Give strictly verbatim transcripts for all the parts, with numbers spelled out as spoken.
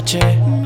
H,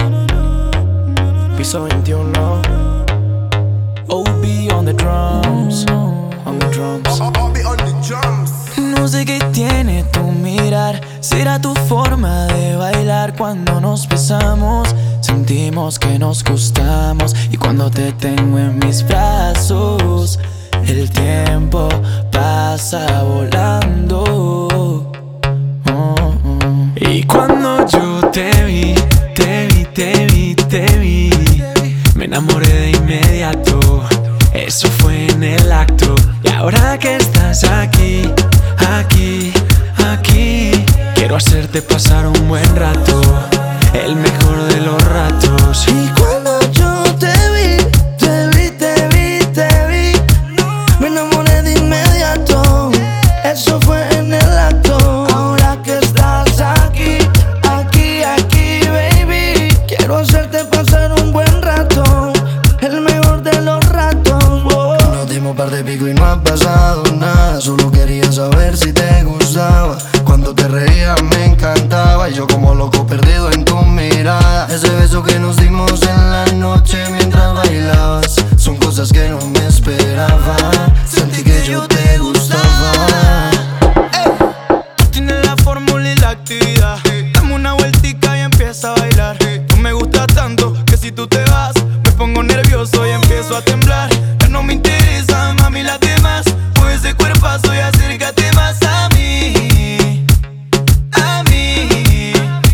piso veintiuno. O B on the drums, on the drums. O B on the drums. No sé qué tiene tu mirar, será tu forma de bailar. Cuando nos besamos, sentimos que nos gustamos. Y cuando te tengo en mis brazos, el tiempo pasa volando. Oh, oh. Y cuando yo te vi, te vi, te vi, te vi, me enamoré de inmediato. Eso fue en el acto. Y ahora que estás aquí, aquí, aquí, quiero hacerte pasar un buen rato, el mejor de los ratos. Y cuando yo te vi, te vi, te vi, te vi, me enamoré de inmediato. Eso fue en el acto. Ahora que estás aquí, aquí, aquí, baby, quiero hacerte pasar un buen rato, el mejor de los ratos. Oh. Nos dimos par de pico y no ha pasado nada. Solo quería saber si te gustaba. Cuando te reías me encantaba, y yo como loco perdido en tu mirada. Ese beso que nos dimos en la noche mientras bailabas, son cosas que no me esperaba. Sentí que yo te gustaba. Tú tienes la fórmula y la actividad. Dame una vueltica y empieza a bailar. Tú me gustas tanto que si tú te vas me pongo nervioso y empiezo a temblar. Ya no me interesa, mami, las demás. Mueve ese cuerpazo y acércate más a mí, a mí.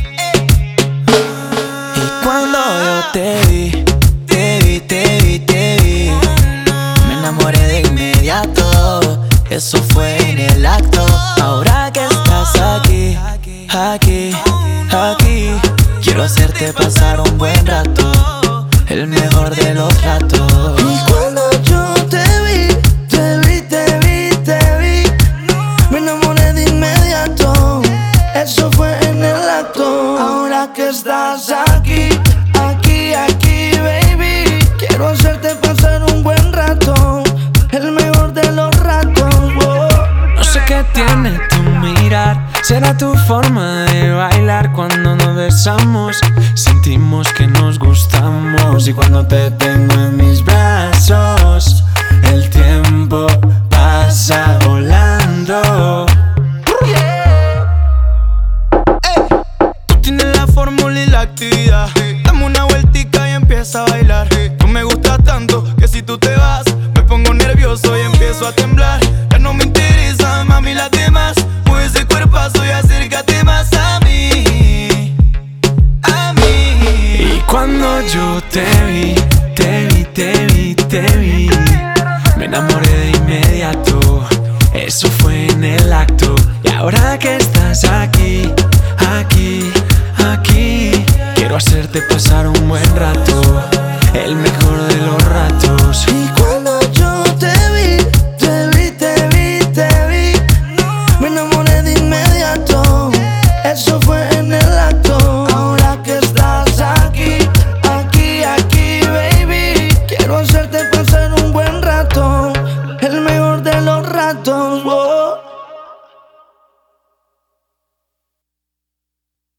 Y cuando yo te vi, te vi, te vi, te vi, me enamoré de inmediato. Eso fue en el acto. Ahora que estás aquí, aquí, aquí, quiero hacerte pasar un buen rato, el mejor de los ratos. Y cuando yo te vi, te vi, te vi, te vi, me enamoré de inmediato. Eso fue en el acto. Ahora que estás aquí, aquí, aquí, baby, quiero hacerte pasar un buen rato, el mejor de los ratos. Oh. No sé qué tiene tu mirar, será tu forma de bailar. Cuando nos besamos, sentimos que nos gustamos. Y cuando te tengo en mis brazos, el tiempo pasa volando. Tú tienes la fórmula y la actividad. Dame una vueltica y empieza a bailar. Tú me gustas tanto que si tú te vas me pongo nervioso y empiezo a temblar. Ya no me interesa, mami, las demás. Mueve ese cuerpazo y acércate más a mí, a mí. Y cuando yo te vi, te vi, te vi, te vi, me enamoré de inmediato. Eso fue en el acto. Y ahora que estás aquí, aquí, aquí, quiero hacerte pasar un buen rato,